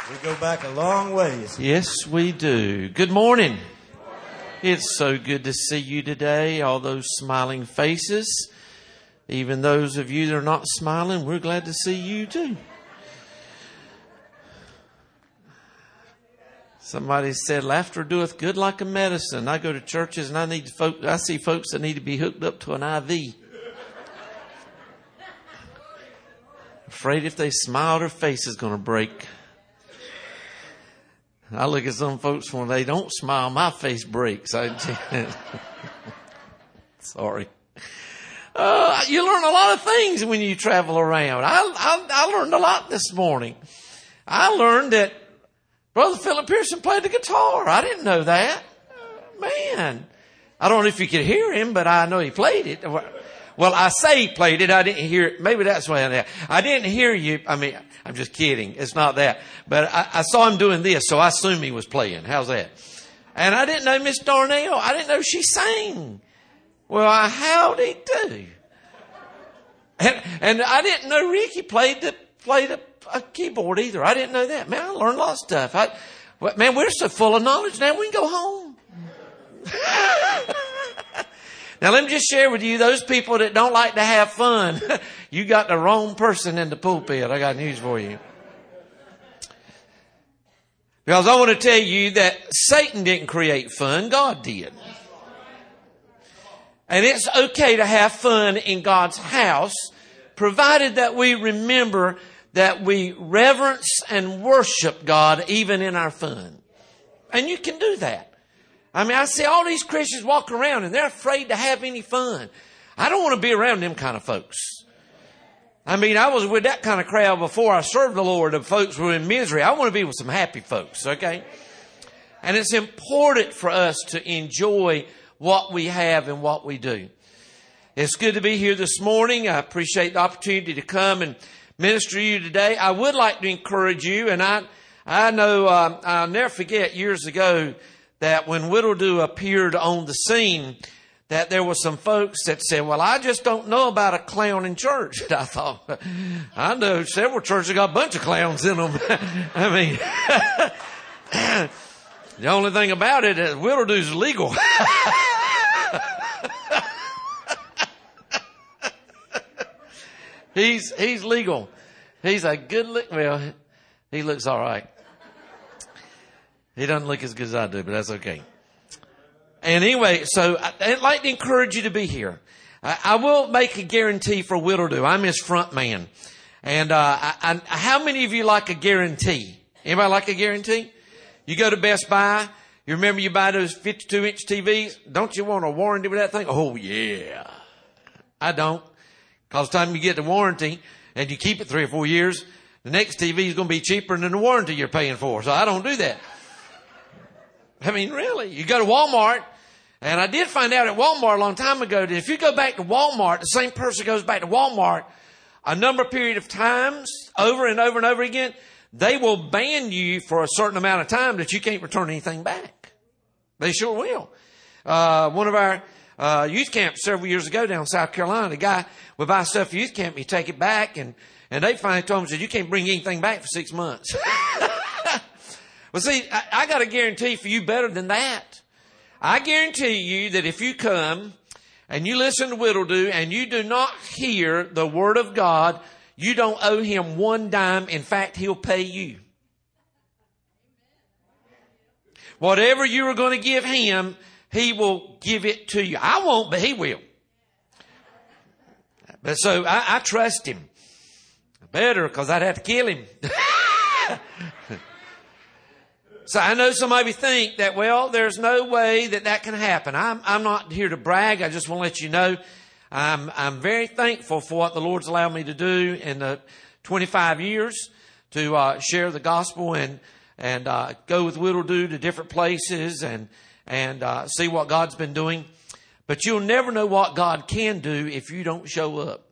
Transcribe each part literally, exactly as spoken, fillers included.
We go back a long ways. Yes, we do. Good morning. It's so good to see you today, all those smiling faces. Even those of you that are not smiling, we're glad to see you too. Somebody said, laughter doeth good like a medicine. I go to churches and I need folk, I see folks that need to be hooked up to an I V. Afraid if they smile, their face is going to break. I look at some folks when they don't smile, my face breaks. I Sorry. Uh, you learn a lot of things when you travel around. I, I, I learned a lot this morning. I learned that Brother Philip Pearson played the guitar. I didn't know that. Man, I don't know if you could hear him, but I know he played it. Well, I say he played it. I didn't hear it. Maybe that's why I, I didn't hear you. I mean, I'm just kidding. It's not that. But I, I saw him doing this, so I assume he was playing. How's that? And I didn't know Miss Darnell. I didn't know she sang. Well, I, how'd he do? And, and I didn't know Ricky played the played a, a keyboard either. I didn't know that. Man, I learned a lot of stuff. I, well, man, we're so full of knowledge now. We can go home. Now, let me just share with you, those people that don't like to have fun, you got the wrong person in the pulpit. I got news for you. Because I want to tell you that Satan didn't create fun. God did. And it's okay to have fun in God's house, provided that we remember that we reverence and worship God even in our fun. And you can do that. I mean, I see all these Christians walk around and they're afraid to have any fun. I don't want to be around them kind of folks. I mean, I was with that kind of crowd before I served the Lord, of folks who were in misery. I want to be with some happy folks, okay? And it's important for us to enjoy what we have and what we do. It's good to be here this morning. I appreciate the opportunity to come and minister to you today. I would like to encourage you, and I, I know um, I'll never forget years ago that when Whittledo appeared on the scene, that there were some folks that said, well, I just don't know about a clown in church. And I thought, I know several churches got a bunch of clowns in them. I mean, the only thing about it is Whittledo's legal. he's, he's legal. He's a good look. Well, he looks all right. He doesn't look as good as I do, but that's okay. And anyway, so I'd like to encourage you to be here. I, I will make a guarantee for Whittledo. I'm his front man. And uh, I, I, how many of you like a guarantee? Anybody like a guarantee? You go to Best Buy. You remember you buy those fifty-two inch T Vs? Don't you want a warranty with that thing? Oh, yeah. I don't. Because the time you get the warranty and you keep it three or four years, the next T V is going to be cheaper than the warranty you're paying for. So I don't do that. I mean, really, you go to Walmart, and I did find out at Walmart a long time ago that if you go back to Walmart, the same person goes back to Walmart a number of period of times over and over and over again, they will ban you for a certain amount of time that you can't return anything back. They sure will. Uh, one of our uh, youth camps several years ago down in South Carolina, the guy would buy stuff for youth camp, he'd take it back, and, and they finally told him, said, you can't bring anything back for six months. Well, see, I, I got a guarantee for you better than that. I guarantee you that if you come and you listen to Whittledo and you do not hear the Word of God, you don't owe him one dime. In fact, he'll pay you. Whatever you are going to give him, he will give it to you. I won't, but he will. But so I, I trust him. Better, because I'd have to kill him. So I know somebody think that, well, there's no way that that can happen. I'm, I'm not here to brag. I just want to let you know I'm, I'm very thankful for what the Lord's allowed me to do in the twenty-five years to uh, share the gospel and and uh, go with Whittledo to different places and and uh, see what God's been doing. But you'll never know what God can do if you don't show up.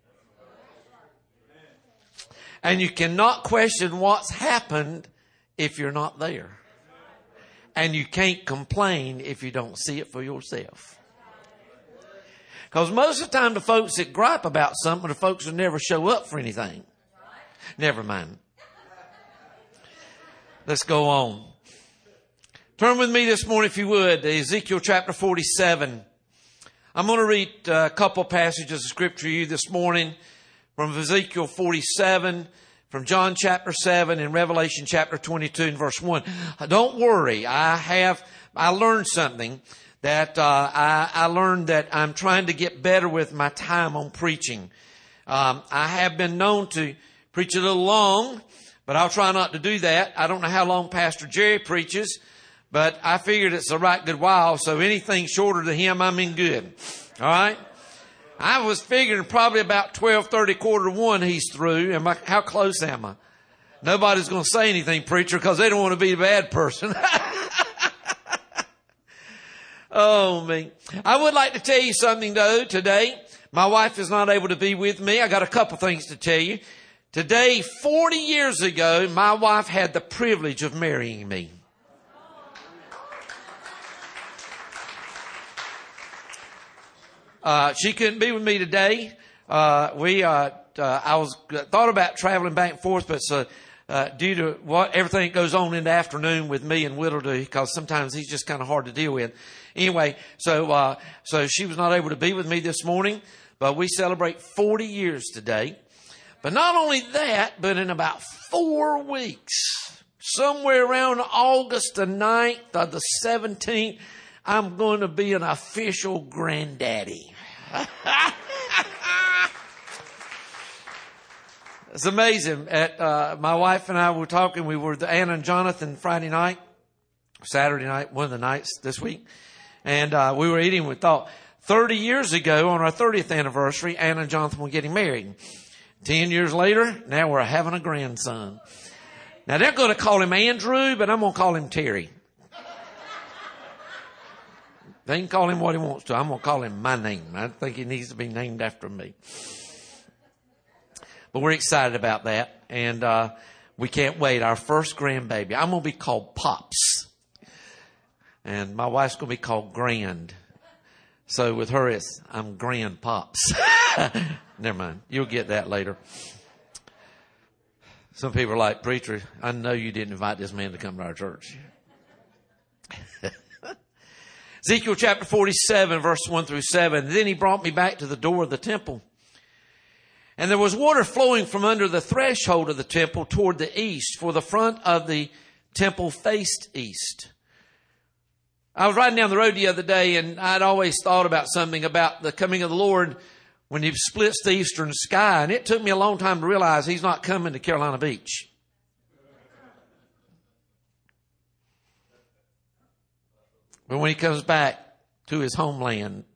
And you cannot question what's happened if you're not there. And you can't complain if you don't see it for yourself. Because most of the time the folks that gripe about something are the folks who never show up for anything. Never mind. Let's go on. Turn with me this morning, if you would, to Ezekiel chapter forty-seven. I'm going to read a couple passages of scripture to you this morning from Ezekiel forty-seven, from John chapter seven, and Revelation chapter twenty-two and verse one. Don't worry. I have, I learned something that, uh, I, I learned that I'm trying to get better with my time on preaching. Um, I have been known to preach a little long, but I'll try not to do that. I don't know how long Pastor Jerry preaches, but I figured it's a right good while, so anything shorter than him, I'm in good. All right? I was figuring probably about twelve thirty, quarter to one, he's through. Am I, how close am I? Nobody's going to say anything, preacher, because they don't want to be the bad person. Oh, me. I would like to tell you something, though, today. My wife is not able to be with me. I got a couple things to tell you. Today, forty years ago, my wife had the privilege of marrying me. Uh, she couldn't be with me today. Uh, we, uh, uh, I was, thought about traveling back and forth, but, so, uh, due to what, everything that goes on in the afternoon with me and Whittledy, because sometimes he's just kind of hard to deal with. Anyway, so, uh, so she was not able to be with me this morning, but we celebrate forty years today. But not only that, but in about four weeks, somewhere around August the ninth or the seventeenth, I'm going to be an official granddaddy. It's amazing. At, uh, my wife and I were talking. We were the Anna and Jonathan Friday night, Saturday night, one of the nights this week. And, uh, we were eating. We thought thirty years ago on our thirtieth anniversary, Anna and Jonathan were getting married. Ten years later, now we're having a grandson. Now they're going to call him Andrew, but I'm going to call him Terry. They can call him what he wants to. I'm going to call him my name. I think he needs to be named after me. But we're excited about that. And uh we can't wait. Our first grandbaby. I'm going to be called Pops. And my wife's going to be called Grand. So with her, it's I'm Grand Pops. Never mind. You'll get that later. Some people are like, preacher, I know you didn't invite this man to come to our church. Ezekiel chapter forty-seven, verse one through seven. Then he brought me back to the door of the temple. And there was water flowing from under the threshold of the temple toward the east, for the front of the temple faced east. I was riding down the road the other day, and I'd always thought about something about the coming of the Lord when he splits the eastern sky. And it took me a long time to realize he's not coming to Carolina Beach. But when he comes back to his homeland.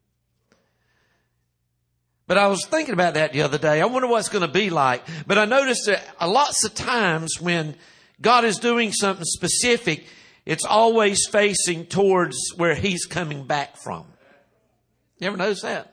But I was thinking about that the other day. I wonder what it's going to be like. But I noticed that lots of times when God is doing something specific, it's always facing towards where he's coming back from. You ever notice that?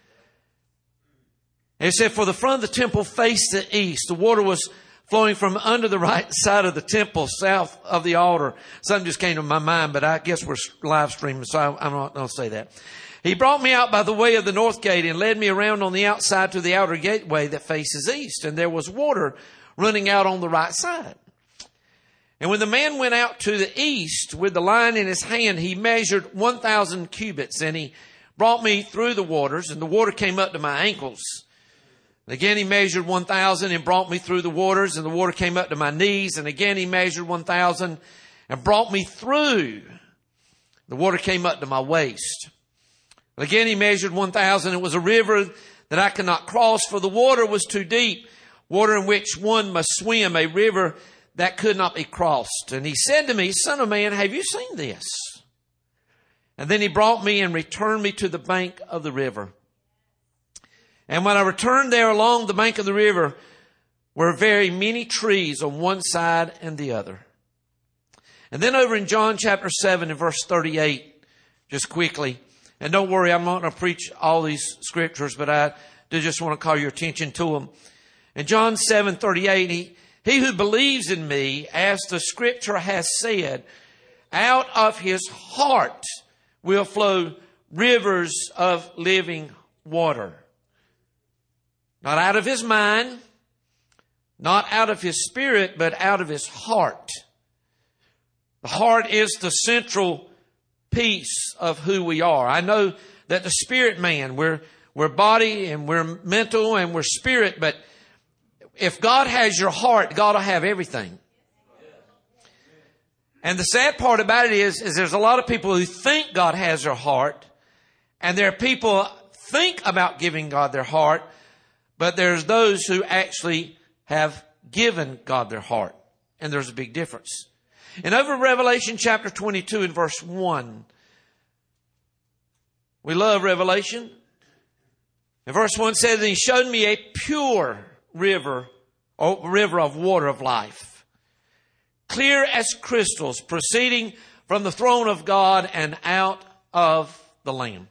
It said, for the front of the temple faced the east. The water was flowing from under the right side of the temple, south of the altar. Something just came to my mind, but I guess we're live streaming, so I'm not going to say that. He brought me out by the way of the north gate and led me around on the outside to the outer gateway that faces east. And there was water running out on the right side. And when the man went out to the east with the line in his hand, he measured one thousand cubits, and he brought me through the waters, and the water came up to my ankles. Again, he measured one thousand and brought me through the waters, and the water came up to my knees. And again, he measured one thousand and brought me through. The water came up to my waist. Again, he measured one thousand. It was a river that I could not cross, for the water was too deep, water in which one must swim, a river that could not be crossed. And he said to me, Son of man, have you seen this? And then he brought me and returned me to the bank of the river. And when I returned there along the bank of the river were very many trees on one side and the other. And then over in John chapter seven and verse thirty-eight, just quickly, and don't worry, I'm not going to preach all these scriptures, but I do just want to call your attention to them. In John seven thirty-eight, he, he who believes in me, as the scripture has said, out of his heart will flow rivers of living water. Not out of his mind, not out of his spirit, but out of his heart. The heart is the central piece of who we are. I know that the spirit man, we're, we're body and we're mental and we're spirit, but if God has your heart, God will have everything. And the sad part about it is, is there's a lot of people who think God has their heart, and there are people who think about giving God their heart, but there's those who actually have given God their heart. And there's a big difference. And over Revelation chapter twenty-two and verse one, we love Revelation. And verse one says, and he showed me a pure river, or river of water of life, clear as crystals, proceeding from the throne of God and out of the Lamb.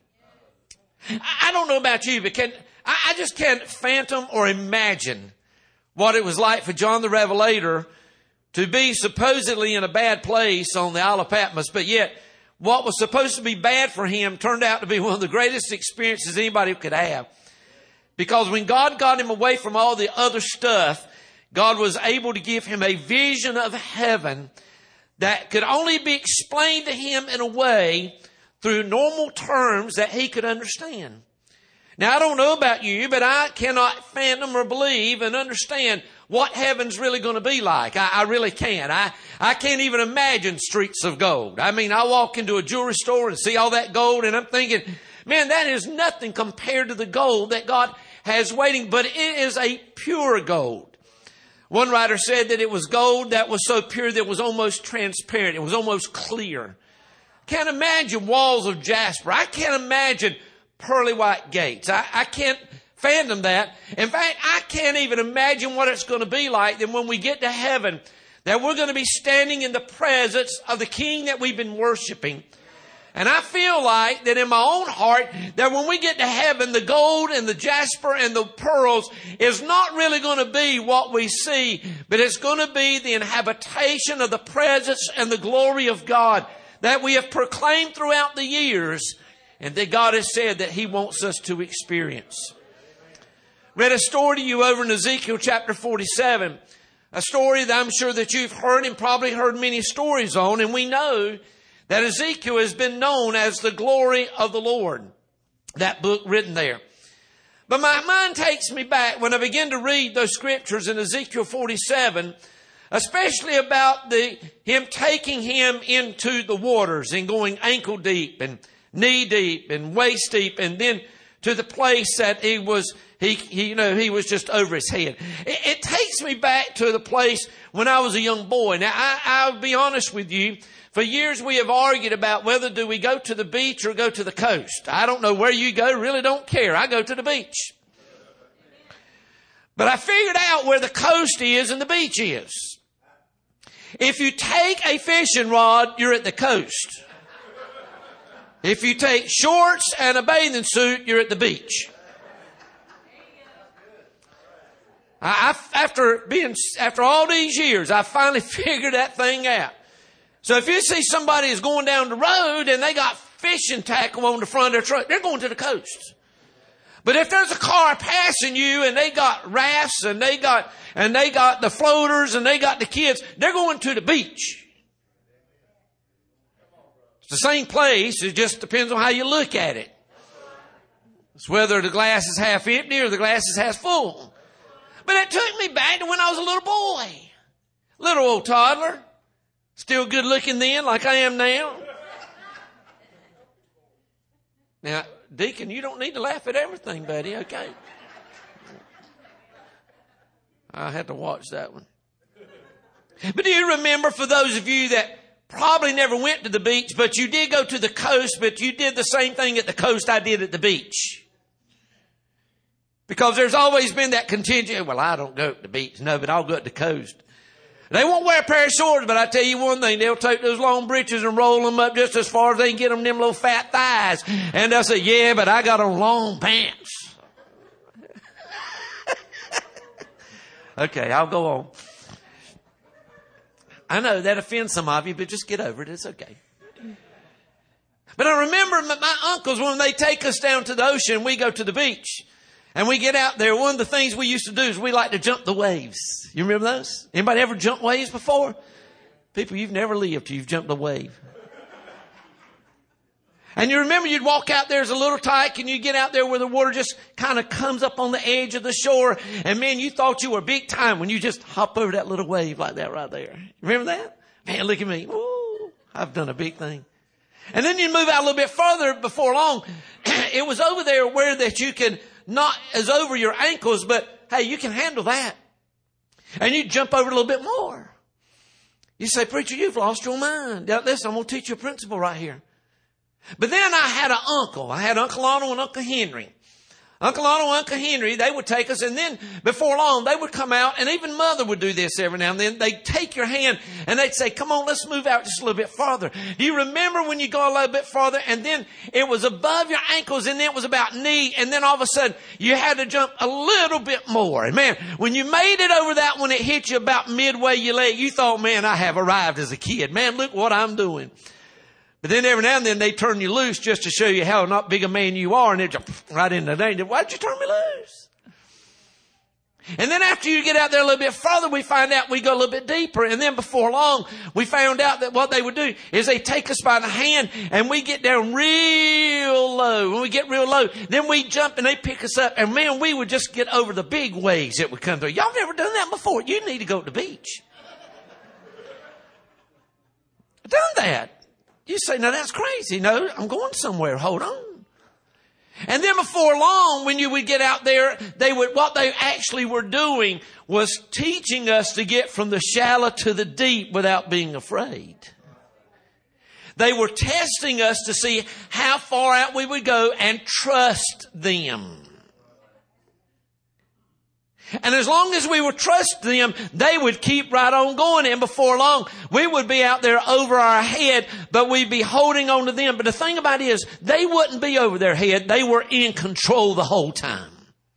I don't know about you, but can, I just can't phantom or imagine what it was like for John the Revelator to be supposedly in a bad place on the Isle of Patmos, but yet what was supposed to be bad for him turned out to be one of the greatest experiences anybody could have. Because when God got him away from all the other stuff, God was able to give him a vision of heaven that could only be explained to him in a way through normal terms that he could understand. Now, I don't know about you, but I cannot fathom or believe and understand what heaven's really going to be like. I, I really can't. I, I can't even imagine streets of gold. I mean, I walk into a jewelry store and see all that gold, and I'm thinking, man, that is nothing compared to the gold that God has waiting, but it is a pure gold. One writer said that it was gold that was so pure that it was almost transparent. It was almost clear. Can't imagine walls of jasper. I can't imagine pearly white gates. I, I can't fathom that. In fact, I can't even imagine what it's going to be like then when we get to heaven, that we're going to be standing in the presence of the King that we've been worshiping. And I feel like that in my own heart, that when we get to heaven, the gold and the jasper and the pearls is not really going to be what we see, but it's going to be the inhabitation of the presence and the glory of God that we have proclaimed throughout the years, and that God has said that He wants us to experience. Read a story to you over in Ezekiel chapter forty-seven. A story that I'm sure that you've heard and probably heard many stories on. And we know that Ezekiel has been known as the glory of the Lord. That book written there. But my mind takes me back when I begin to read those scriptures in Ezekiel forty-seven, especially about the him taking him into the waters and going ankle deep and knee deep and waist deep, and then to the place that he was, he, he you know, he was just over his head. It, it takes me back to the place when I was a young boy. Now, I, I'll be honest with you. For years we have argued about whether do we go to the beach or go to the coast. I don't know where you go, really don't care. I go to the beach. But I figured out where the coast is and the beach is. If you take a fishing rod, you're at the coast. If you take shorts and a bathing suit, you're at the beach. I, I, after being, after all these years, I finally figured that thing out. So if you see somebody is going down the road and they got fishing tackle on the front of their truck, they're going to the coast. But if there's a car passing you and they got rafts and they got, and they got the floaters and they got the kids, they're going to the beach. It's the same place. It just depends on how you look at it. It's whether the glass is half empty or the glass is half full. But it took me back to when I was a little boy. Little old toddler. Still good looking then like I am now. Now, Deacon, you don't need to laugh at everything, buddy, okay? I had to watch that one. But do you remember, for those of you that probably never went to the beach, but you did go to the coast, but you did the same thing at the coast I did at the beach? Because there's always been that contingent, well, I don't go to the beach. No, but I'll go to the coast. They won't wear a pair of shorts, but I tell you one thing, they'll take those long breeches and roll them up just as far as they can get them them little fat thighs. And they'll say, yeah, but I got on long pants. Okay, I'll go on. I know that offends some of you, but just get over it. It's okay. But I remember my uncles, when they take us down to the ocean, we go to the beach. And we get out there, one of the things we used to do is we like to jump the waves. You remember those? Anybody ever jumped waves before? People, you've never lived till you've jumped a wave. And you remember you'd walk out there as a little tyke and you get out there where the water just kind of comes up on the edge of the shore. And man, you thought you were big time when you just hop over that little wave like that right there. Remember that? Man, look at me. Woo, I've done a big thing. And then you move out a little bit further before long. It was over there where that you can not as over your ankles, but hey, you can handle that. And you jump over a little bit more. You say, preacher, you've lost your mind. Now, listen, I'm going to teach you a principle right here. But then I had an uncle. I had Uncle Otto and Uncle Henry. Uncle Otto and Uncle Henry, they would take us, and then before long, they would come out, and even Mother would do this every now and then. They'd take your hand, and they'd say, come on, let's move out just a little bit farther. Do you remember when you go a little bit farther, and then it was above your ankles, and then it was about knee, and then all of a sudden, you had to jump a little bit more. And man, when you made it over that one, it hit you about midway your leg, you thought, man, I have arrived as a kid. Man, look what I'm doing. But then every now and then they turn you loose just to show you how not big a man you are, and they jump right into the danger. Why'd you turn me loose? And then after you get out there a little bit further, we find out we go a little bit deeper. And then before long, we found out that what they would do is they take us by the hand and we get down real low. When we get real low, then we jump and they pick us up. And man, we would just get over the big waves that would come through. Y'all never done that before. You need to go to the beach. I've done that. You say, no, that's crazy. No, I'm going somewhere. Hold on. And then before long, when you would get out there, they would, what they actually were doing was teaching us to get from the shallow to the deep without being afraid. They were testing us to see how far out we would go and trust them. And as long as we would trust them, they would keep right on going. And before long, we would be out there over our head, but we'd be holding on to them. But the thing about it is, they wouldn't be over their head. They were in control the whole time.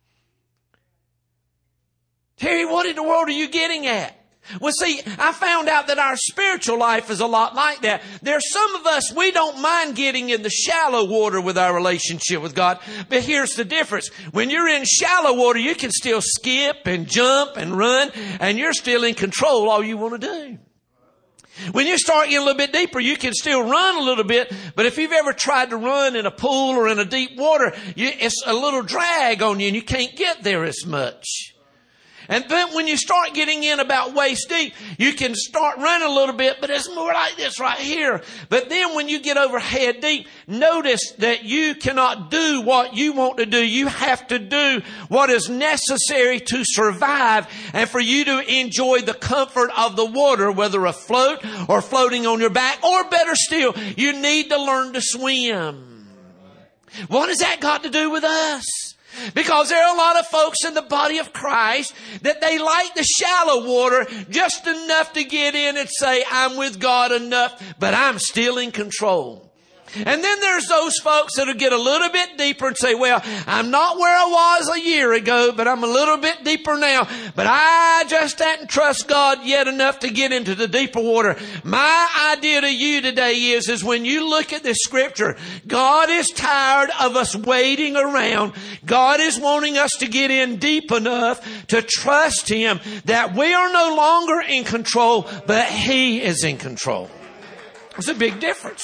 Terry, what in the world are you getting at? Well, see, I found out that our spiritual life is a lot like that. There's some of us, we don't mind getting in the shallow water with our relationship with God. But here's the difference. When you're in shallow water, you can still skip and jump and run, and you're still in control all you want to do. When you start getting a little bit deeper, you can still run a little bit, but if you've ever tried to run in a pool or in a deep water, you, it's a little drag on you and you can't get there as much. And then when you start getting in about waist deep, you can start running a little bit, but it's more like this right here. But then when you get over head deep, notice that you cannot do what you want to do. You have to do what is necessary to survive and for you to enjoy the comfort of the water, whether afloat or floating on your back, or better still, you need to learn to swim. What has that got to do with us? Because there are a lot of folks in the body of Christ that they like the shallow water just enough to get in and say, I'm with God enough, but I'm still in control. And then there's those folks that'll get a little bit deeper and say, well, I'm not where I was a year ago, but I'm a little bit deeper now. But I just hadn't trust God yet enough to get into the deeper water. My idea to you today is, is when you look at this scripture, God is tired of us waiting around. God is wanting us to get in deep enough to trust Him that we are no longer in control, but He is in control. It's a big difference.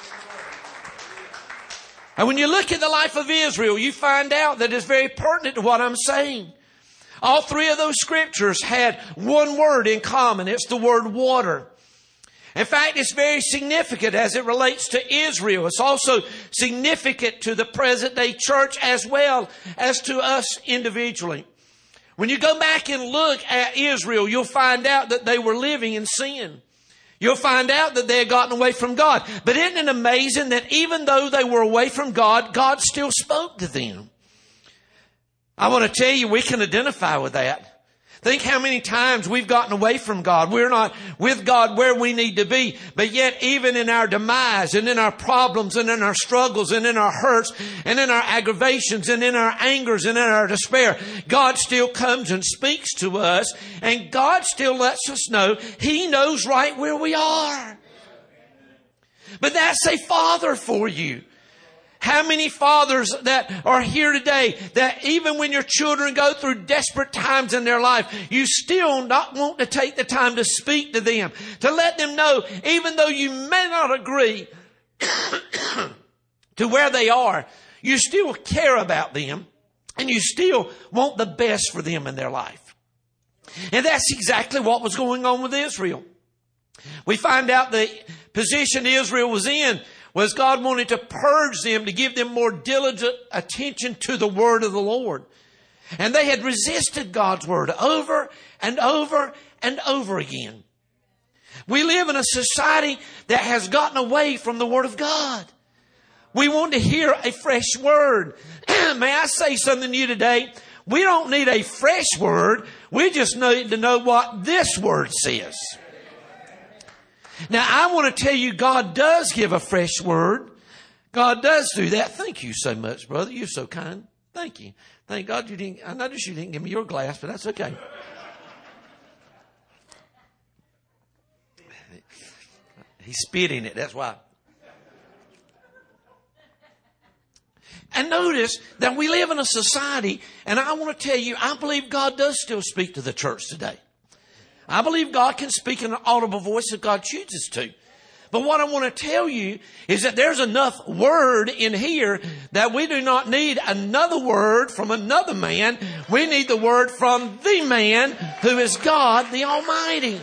And when you look at the life of Israel, you find out that it's very pertinent to what I'm saying. All three of those scriptures had one word in common. It's the word water. In fact, it's very significant as it relates to Israel. It's also significant to the present day church as well as to us individually. When you go back and look at Israel, you'll find out that they were living in sin. You'll find out that they had gotten away from God. But isn't it amazing that even though they were away from God, God still spoke to them? I want to tell you, we can identify with that. Think how many times we've gotten away from God. We're not with God where we need to be. But yet even in our demise and in our problems and in our struggles and in our hurts and in our aggravations and in our angers and in our despair, God still comes and speaks to us. And God still lets us know He knows right where we are. But that's a Father for you. How many fathers that are here today that even when your children go through desperate times in their life, you still not want to take the time to speak to them, to let them know, even though you may not agree to where they are, you still care about them and you still want the best for them in their life. And that's exactly what was going on with Israel. We find out the position Israel was in was God wanted to purge them, to give them more diligent attention to the word of the Lord. And they had resisted God's word over and over and over again. We live in a society that has gotten away from the word of God. We want to hear a fresh word. May I say something to you today? We don't need a fresh word. We just need to know what this word says. Now, I want to tell you, God does give a fresh word. God does do that. Thank you so much, brother. You're so kind. Thank you. Thank God you didn't, I noticed you didn't give me your glass, but that's okay. He spit in it. That's why. And notice that we live in a society, and I want to tell you, I believe God does still speak to the church today. I believe God can speak in an audible voice if God chooses to. But what I want to tell you is that there's enough word in here that we do not need another word from another man. We need the word from the man who is God the Almighty.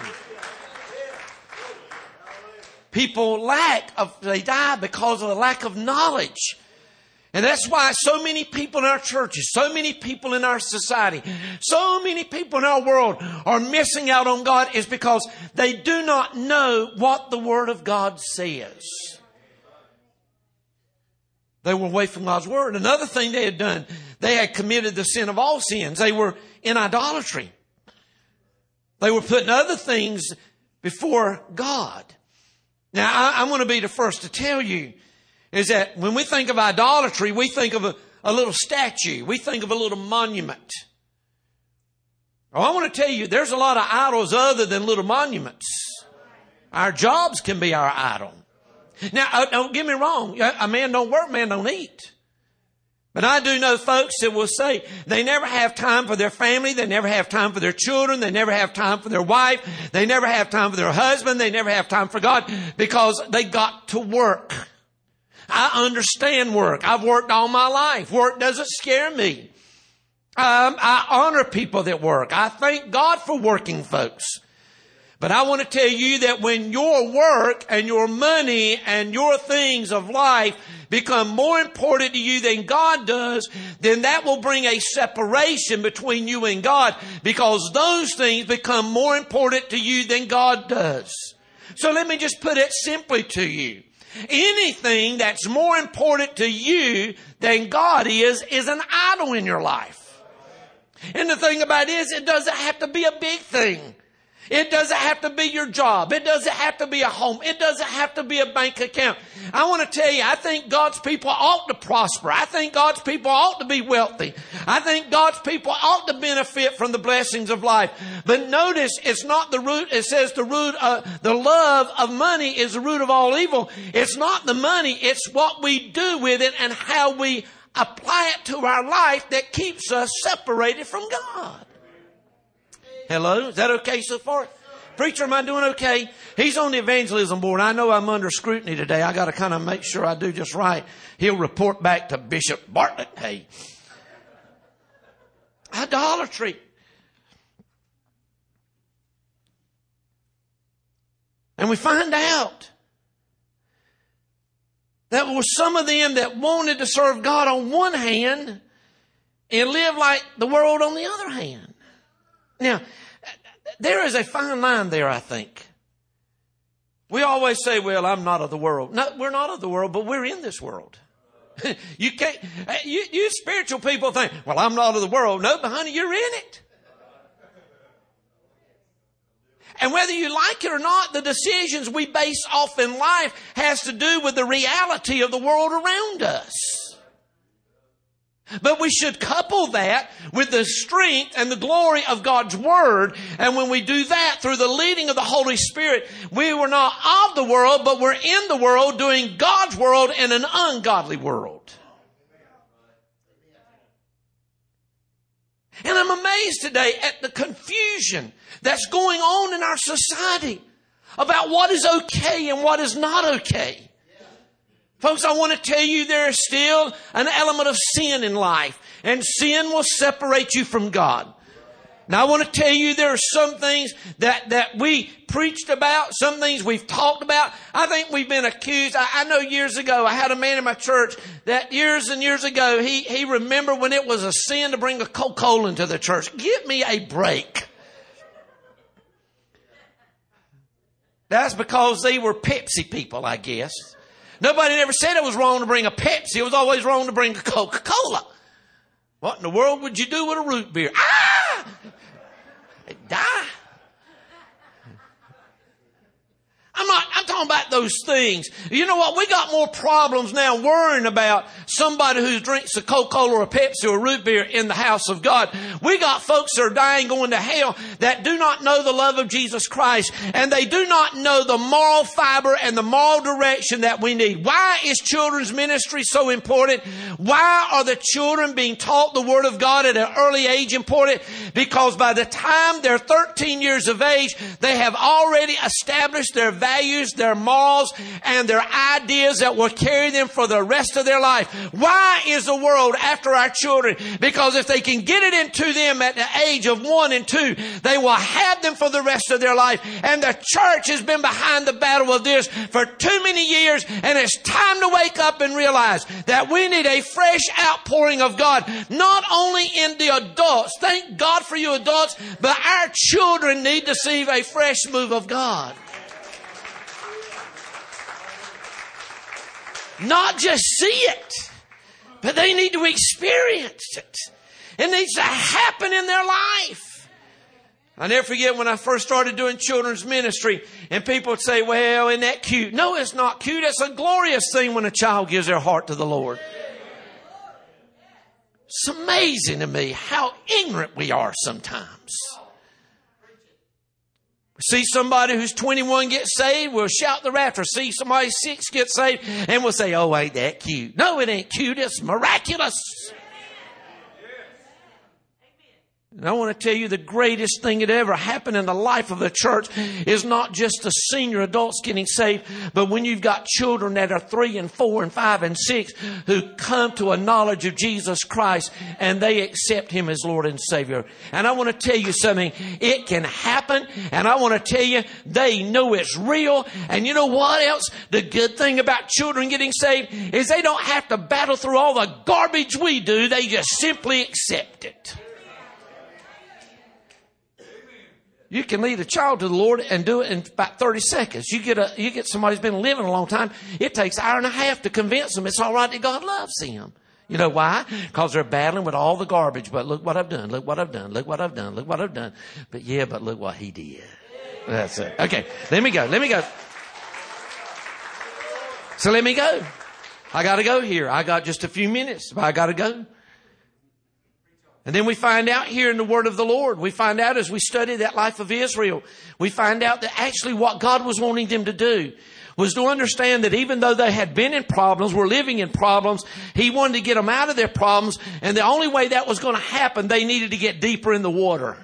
People lack of, they die because of the lack of knowledge. And that's why so many people in our churches, so many people in our society, so many people in our world are missing out on God is because they do not know what the Word of God says. They were away from God's Word. Another thing they had done, they had committed the sin of all sins. They were in idolatry. They were putting other things before God. Now, I, I'm going to be the first to tell you is that when we think of idolatry, we think of a, a little statue. We think of a little monument. Oh, I want to tell you, there's a lot of idols other than little monuments. Our jobs can be our idol. Now, uh, don't get me wrong. A man don't work, man don't eat. But I do know folks that will say they never have time for their family. They never have time for their children. They never have time for their wife. They never have time for their husband. They never have time for God because they got to work. I understand work. I've worked all my life. Work doesn't scare me. Um, I honor people that work. I thank God for working folks. But I want to tell you that when your work and your money and your things of life become more important to you than God does, then that will bring a separation between you and God because those things become more important to you than God does. So let me just put it simply to you. Anything that's more important to you than God is, is an idol in your life. And the thing about it is, it doesn't have to be a big thing. It doesn't have to be your job. It doesn't have to be a home. It doesn't have to be a bank account. I want to tell you, I think God's people ought to prosper. I think God's people ought to be wealthy. I think God's people ought to benefit from the blessings of life. But notice, it's not the root. It says the root, uh, the love of money is the root of all evil. It's not the money. It's what we do with it and how we apply it to our life that keeps us separated from God. Hello? Is that okay so far? Preacher, am I doing okay? He's on the evangelism board. I know I'm under scrutiny today. I got to kind of make sure I do just right. He'll report back to Bishop Bartlett. Hey. Idolatry. And we find out that there were some of them that wanted to serve God on one hand and live like the world on the other hand. Now, there is a fine line there, I think. We always say, well, I'm not of the world. No, we're not of the world, but we're in this world. You can't, you, you spiritual people think, well, I'm not of the world. No, but honey, you're in it. And whether you like it or not, the decisions we base off in life has to do with the reality of the world around us. But we should couple that with the strength and the glory of God's Word. And when we do that through the leading of the Holy Spirit, we were not of the world, but we're in the world doing God's world in an ungodly world. And I'm amazed today at the confusion that's going on in our society about what is okay and what is not okay. Folks, I want to tell you there is still an element of sin in life, and sin will separate you from God. Now, I want to tell you there are some things that, that we preached about, some things we've talked about. I think we've been accused. I, I know years ago, I had a man in my church that years and years ago, he, he remembered when it was a sin to bring a Coca-Cola into the church. Give me a break. That's because they were Pepsi people, I guess. Nobody ever said it was wrong to bring a Pepsi. It was always wrong to bring a Coca-Cola. What in the world would you do with a root beer? Ah! They'd die. I'm not, I'm talking about those things. You know what? We got more problems now worrying about somebody who drinks a Coca-Cola or a Pepsi or a root beer in the house of God. We got folks that are dying going to hell that do not know the love of Jesus Christ, and they do not know the moral fiber and the moral direction that we need. Why is children's ministry so important? Why are the children being taught the Word of God at an early age important? Because by the time they're thirteen years of age, they have already established their values, their morals, and their ideas that will carry them for the rest of their life. Why is the world after our children? Because if they can get it into them at the age of one and two, they will have them for the rest of their life. And the church has been behind the battle of this for too many years, and it's time to wake up and realize that we need a fresh outpouring of God, not only in the adults. Thank God for you adults, but our children need to see a fresh move of God. Not just see it, but they need to experience it. It needs to happen in their life. I never forget when I first started doing children's ministry, and people would say, well, isn't that cute? No, it's not cute. It's a glorious thing when a child gives their heart to the Lord. It's amazing to me how ignorant we are sometimes. See somebody who's twenty-one get saved, we'll shout the rapture. See somebody six get saved, and we'll say, oh, ain't that cute? No, it ain't cute. It's miraculous. And I want to tell you the greatest thing that ever happened in the life of the church is not just the senior adults getting saved, but when you've got children that are three and four and five and six who come to a knowledge of Jesus Christ and they accept Him as Lord and Savior. And I want to tell you something. It can happen. And I want to tell you, they know it's real. And you know what else? The good thing about children getting saved is they don't have to battle through all the garbage we do. They just simply accept it. You can lead a child to the Lord and do it in about thirty seconds. You get a, you get somebody who's been living a long time. It takes an hour and a half to convince them it's all right that God loves them. You know why? Because they're battling with all the garbage. But look what I've done. Look what I've done. Look what I've done. Look what I've done. But yeah, but look what He did. That's it. Okay. Let me go. Let me go. So let me go. I got to go here. I got just a few minutes, but I got to go. And then we find out here in the Word of the Lord, we find out as we study that life of Israel, we find out that actually what God was wanting them to do was to understand that even though they had been in problems, were living in problems, He wanted to get them out of their problems. And the only way that was going to happen, they needed to get deeper in the water.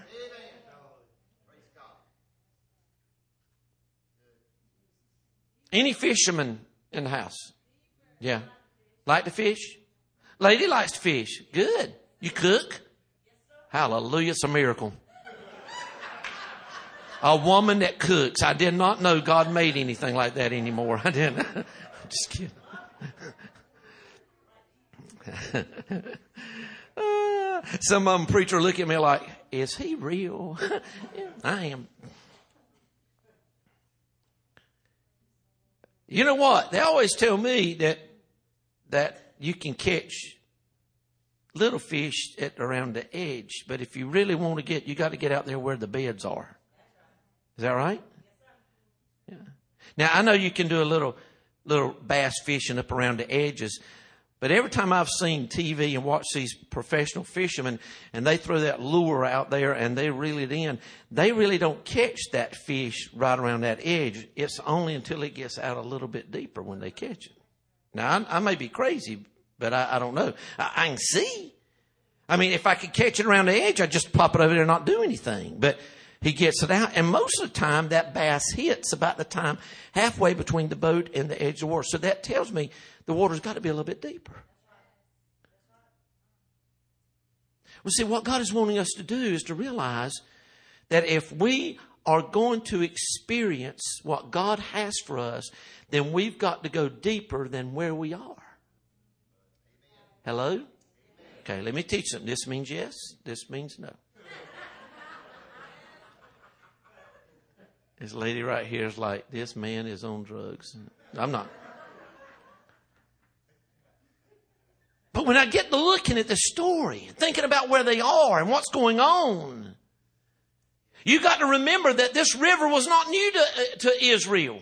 Any fisherman in the house? Yeah. Like to fish? Lady likes to fish. Good. You cook? Hallelujah. It's a miracle. A woman that cooks. I did not know God made anything like that anymore. I didn't. I'm just kidding. uh, some of them preacher look at me like, is he real? I am. You know what? They always tell me that that you can catch little fish at around the edge, but if you really want to get, you got to get out there where the beds are. Is that right? Yeah. Now I know you can do a little little bass fishing up around the edges, But every time I've seen T V and watched these professional fishermen and they throw that lure out there and they reel it in, they really don't catch that fish right around that edge. It's only until it gets out a little bit deeper when they catch it. Now, I, I may be crazy, but I, I don't know. I, I can see. I mean, if I could catch it around the edge, I'd just pop it over there and not do anything. But he gets it out. And most of the time, that bass hits about the time halfway between the boat and the edge of the water. So that tells me the water's got to be a little bit deeper. Well, see, what God is wanting us to do is to realize that if we are going to experience what God has for us, then we've got to go deeper than where we are. Hello? Okay, let me teach them. This means yes. This means no. This lady right here is like, this man is on drugs. I'm not. But when I get to looking at the story and thinking about where they are and what's going on, you got to remember that this river was not new to, uh, to Israel.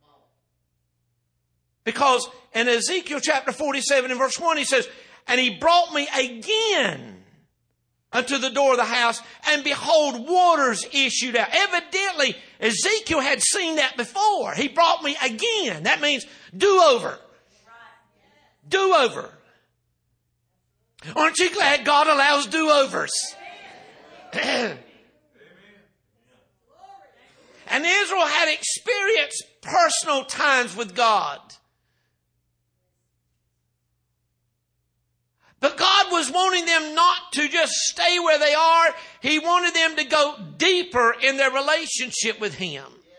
Because in Ezekiel chapter forty-seven and verse one, he says, and he brought me again unto the door of the house, and behold, waters issued out. Evidently, Ezekiel had seen that before. He brought me again. That means do-over. Do-over. Aren't you glad God allows do-overs? And Israel had experienced personal times with God. But God was wanting them not to just stay where they are. He wanted them to go deeper in their relationship with Him.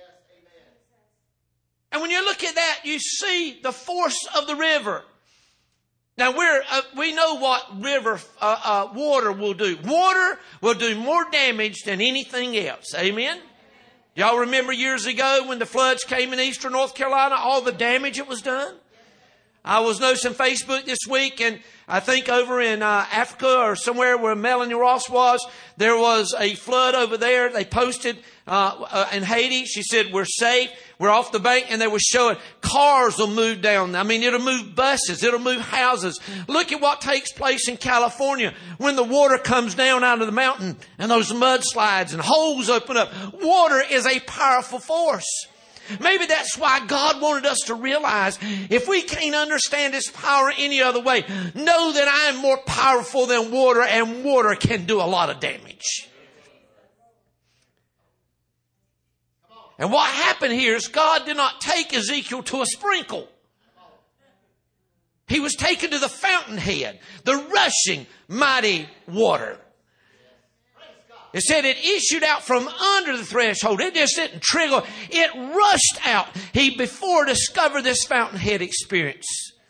And when you look at that, you see the force of the river. Now, we're, uh, we know what river uh, uh, water will do. Water will do more damage than anything else. Amen? Y'all remember years ago when the floods came in eastern North Carolina, all the damage it was done? I was noticing Facebook this week, and I think over in uh, Africa or somewhere where Melanie Ross was, there was a flood over there. They posted uh, uh, in Haiti. She said, we're safe. We're off the bank. And they were showing cars will move down. I mean, it'll move buses. It'll move houses. Look at what takes place in California when the water comes down out of the mountain and those mudslides and holes open up. Water is a powerful force. Maybe that's why God wanted us to realize if we can't understand His power any other way, know that I am more powerful than water, and water can do a lot of damage. And what happened here is God did not take Ezekiel to a sprinkle. He was taken to the fountainhead, the rushing mighty water. It said it issued out from under the threshold. It just didn't trigger. It rushed out. He before discovered this fountainhead experience.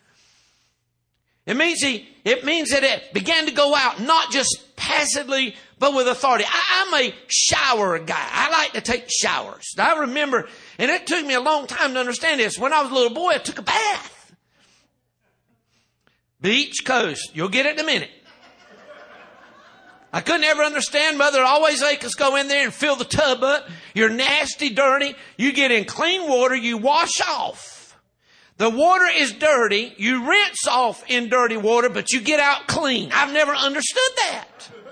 It means he, it means that it began to go out, not just passively, but with authority. I, I'm a shower guy. I like to take showers. I remember, and it took me a long time to understand this. When I was a little boy, I took a bath. Beach, coast. You'll get it in a minute. I couldn't ever understand. Mother always make us go in there and fill the tub up. You're nasty, dirty. You get in clean water. You wash off. The water is dirty. You rinse off in dirty water, but you get out clean. I've never understood that.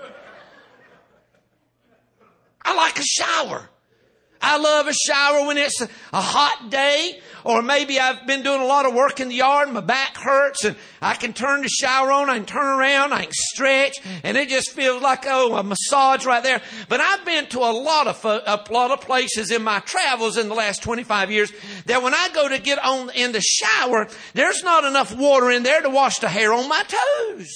I like a shower. I love a shower when it's a hot day, or maybe I've been doing a lot of work in the yard and my back hurts and I can turn the shower on, I can turn around, I can stretch, and it just feels like, oh, a massage right there. But I've been to a lot of a lot of places in my travels in the last twenty-five years that when I go to get on in the shower, there's not enough water in there to wash the hair on my toes.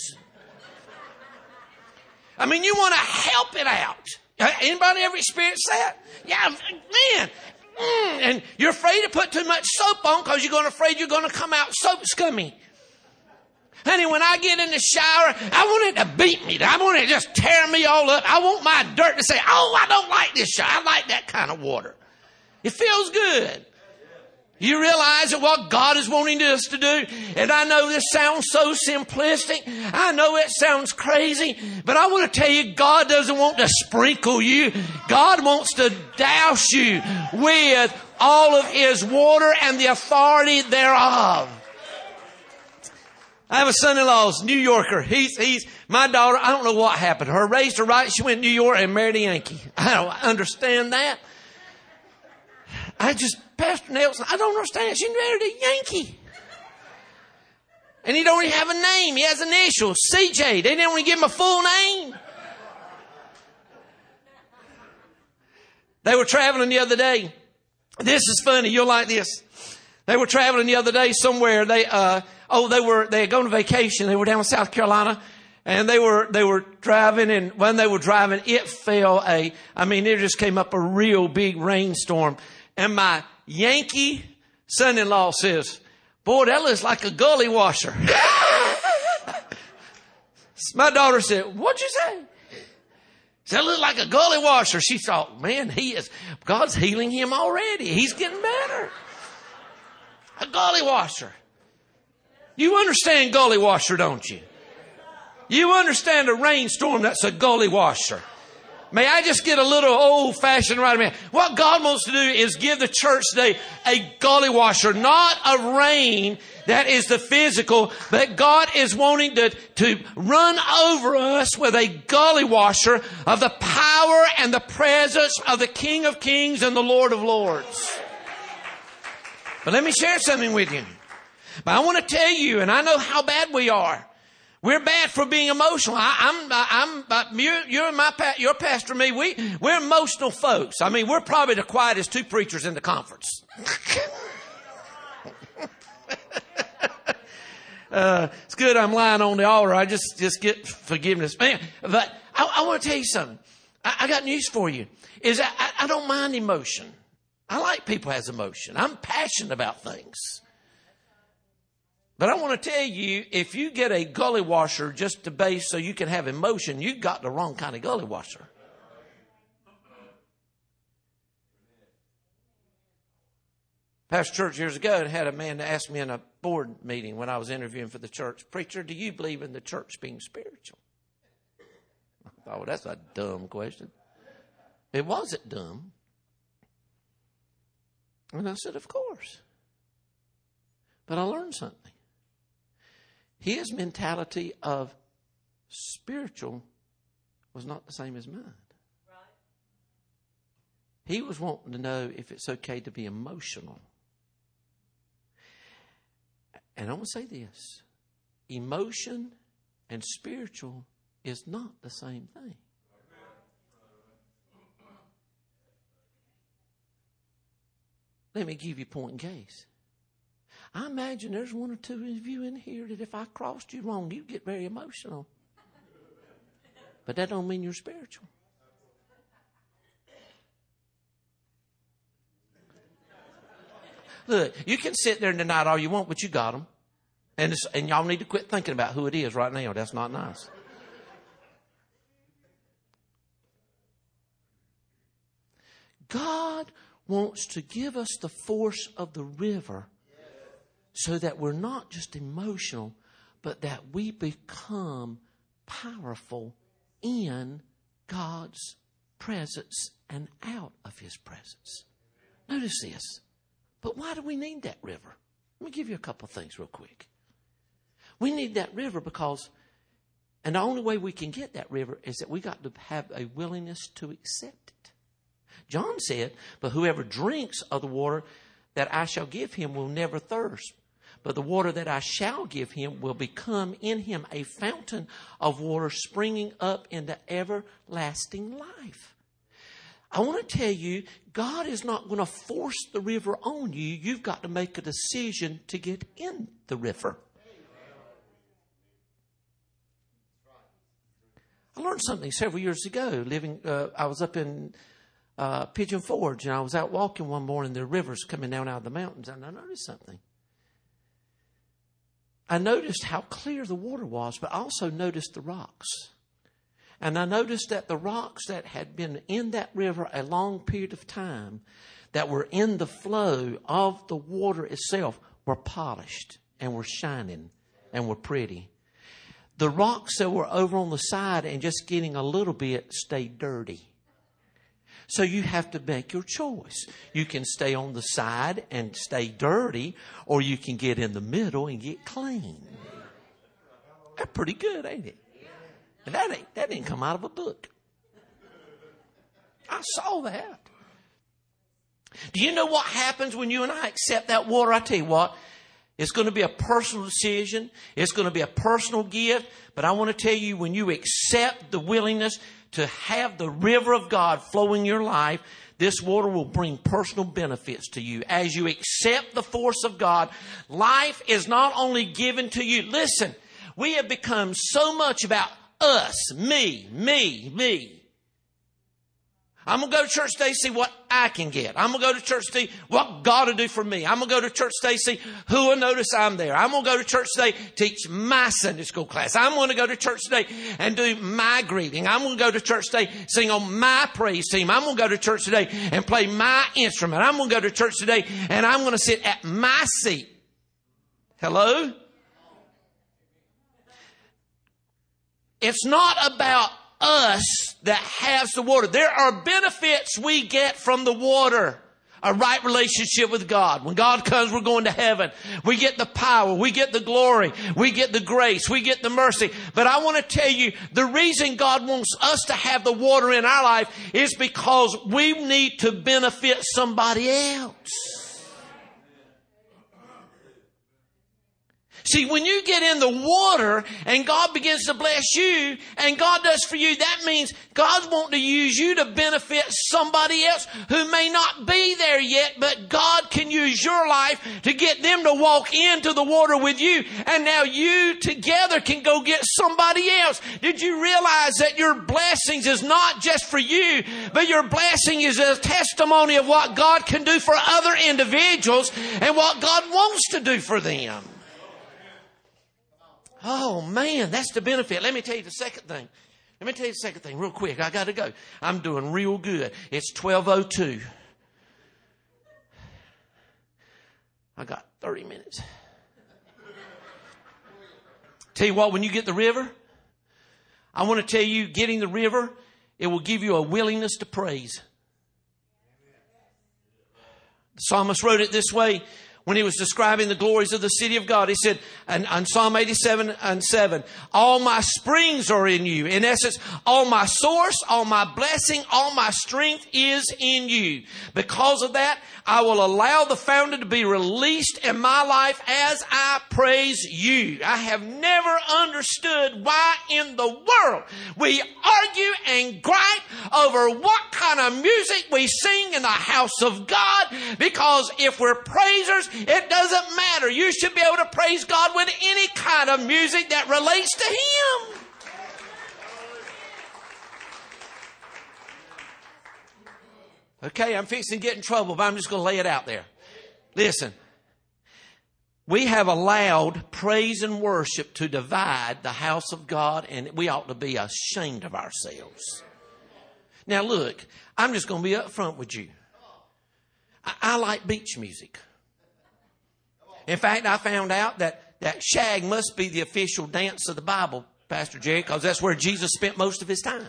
I mean, you want to help it out. Anybody ever experienced that? Yeah, man. Mm, and you're afraid to put too much soap on because you're going to afraid you're going to come out soap scummy. Honey, when I get in the shower, I want it to beat me. I want it to just tear me all up. I want my dirt to say, oh, I don't like this shower. I like that kind of water. It feels good. You realize that what God is wanting us to do, and I know this sounds so simplistic. I know it sounds crazy, but I want to tell you, God doesn't want to sprinkle you. God wants to douse you with all of His water and the authority thereof. I have a son-in-law, New Yorker. He's, he's, my daughter, I don't know what happened to her. Raised her right. She went to New York and married a Yankee. I don't understand that. I just, Pastor Nelson, I don't understand. She married a Yankee. And he don't even have a name. He has initials, C J. They didn't even give him a full name. They were traveling the other day. This is funny. You'll like this. They were traveling the other day somewhere. They, uh, oh, they were, they had gone on vacation. They were down in South Carolina and they were, they were driving, and when they were driving, it fell a, I mean, it just came up a real big rainstorm. And my Yankee son-in-law says, boy, that looks like a gully washer. My daughter said, what'd you say? That looked like a gully washer. She thought, man, he is, God's healing him already. He's getting better. A gully washer. You understand gully washer, don't you? You understand a rainstorm that's a gully washer. May I just get a little old-fashioned right man? What God wants to do is give the church today a gully washer, not a rain that is the physical, but God is wanting to, to run over us with a gully washer of the power and the presence of the King of Kings and the Lord of Lords. But let me share something with you. But I want to tell you, and I know how bad we are. We're bad for being emotional. I, I'm, I'm, you're, you're my, your pastor, me. We, we're emotional folks. I mean, we're probably the quietest two preachers in the conference. uh, it's good I'm lying on the altar. I just, just get forgiveness, man. But I, I want to tell you something. I, I got news for you. Is I, I don't mind emotion. I like people has emotion. I'm passionate about things. But I want to tell you, if you get a gully washer just to base so you can have emotion, you got the wrong kind of gully washer. Pastor Church years ago had a man ask me in a board meeting when I was interviewing for the church, preacher, do you believe in the church being spiritual? I thought, well, that's a dumb question. It wasn't dumb. And I said, of course. But I learned something. His mentality of spiritual was not the same as mine. Right. He was wanting to know if it's okay to be emotional. And I'm going to say this. Emotion and spiritual is not the same thing. Let me give you a point in case. I imagine there's one or two of you in here that if I crossed you wrong, you'd get very emotional. But that don't mean you're spiritual. Look, you can sit there and deny it all you want, but you got them. And, it's, and y'all need to quit thinking about who it is right now. That's not nice. God wants to give us the force of the river so that we're not just emotional, but that we become powerful in God's presence and out of His presence. Notice this. But why do we need that river? Let me give you a couple of things real quick. We need that river because, and the only way we can get that river is that we got to have a willingness to accept it. John said, but whoever drinks of the water that I shall give him will never thirst. But the water that I shall give him will become in him a fountain of water springing up into everlasting life. I want to tell you, God is not going to force the river on you. You've got to make a decision to get in the river. I learned something several years ago. Living, uh, I was up in uh, Pigeon Forge, and I was out walking one morning. There were rivers coming down out of the mountains, and I noticed something. I noticed how clear the water was, but I also noticed the rocks. And I noticed that the rocks that had been in that river a long period of time, that were in the flow of the water itself, were polished and were shining and were pretty. The rocks that were over on the side and just getting a little bit stayed dirty. So you have to make your choice. You can stay on the side and stay dirty, or you can get in the middle and get clean. That's pretty good, ain't it? And that ain't, that didn't come out of a book. I saw that. Do you know what happens when you and I accept that water? I tell you what, it's going to be a personal decision. It's going to be a personal gift. But I want to tell you, when you accept the willingness to have the river of God flowing in your life, this water will bring personal benefits to you. As you accept the force of God, life is not only given to you. Listen, we have become so much about us, me, me, me. I'm going to go to church today to see what I can get. I'm going to go to church today what God will do for me. I'm going to go to church today to see who will notice I'm there. I'm going to go to church today to teach my Sunday school class. I'm going to go to church today and do my greeting. I'm going to go to church today, sing on my praise team. I'm going to go to church today and play my instrument. I'm going to go to church today and I'm going to sit at my seat. Hello? It's not about us that has the water. There are benefits we get from the water. A right relationship with God. When God comes, we're going to heaven. We get the power. We get the glory. We get the grace. We get the mercy. But I want to tell you, the reason God wants us to have the water in our life is because we need to benefit somebody else. See, when you get in the water and God begins to bless you and God does for you, that means God's wanting to use you to benefit somebody else who may not be there yet, but God can use your life to get them to walk into the water with you. And now you together can go get somebody else. Did you realize that your blessings is not just for you, but your blessing is a testimony of what God can do for other individuals and what God wants to do for them? Oh, man, that's the benefit. Let me tell you the second thing. Let me tell you the second thing real quick. I got to go. I'm doing real good. It's twelve oh two. I got thirty minutes. Tell you what, when you get the river, I want to tell you, getting the river, it will give you a willingness to praise. The psalmist wrote it this way. When he was describing the glories of the city of God, he said, and on Psalm eighty-seven and seven, all my springs are in you. In essence, all my source, all my blessing, all my strength is in you. Because of that, I will allow the fountain to be released in my life as I praise you. I have never understood why in the world we argue and gripe over what kind of music we sing in the house of God. Because if we're praisers, it doesn't matter. You should be able to praise God with any kind of music that relates to Him. Okay, I'm fixing to get in trouble, but I'm just going to lay it out there. Listen, we have allowed praise and worship to divide the house of God, and we ought to be ashamed of ourselves. Now look, I'm just going to be up front with you. I, I like beach music. In fact, I found out that, that shag must be the official dance of the Bible, Pastor Jerry, because that's where Jesus spent most of His time.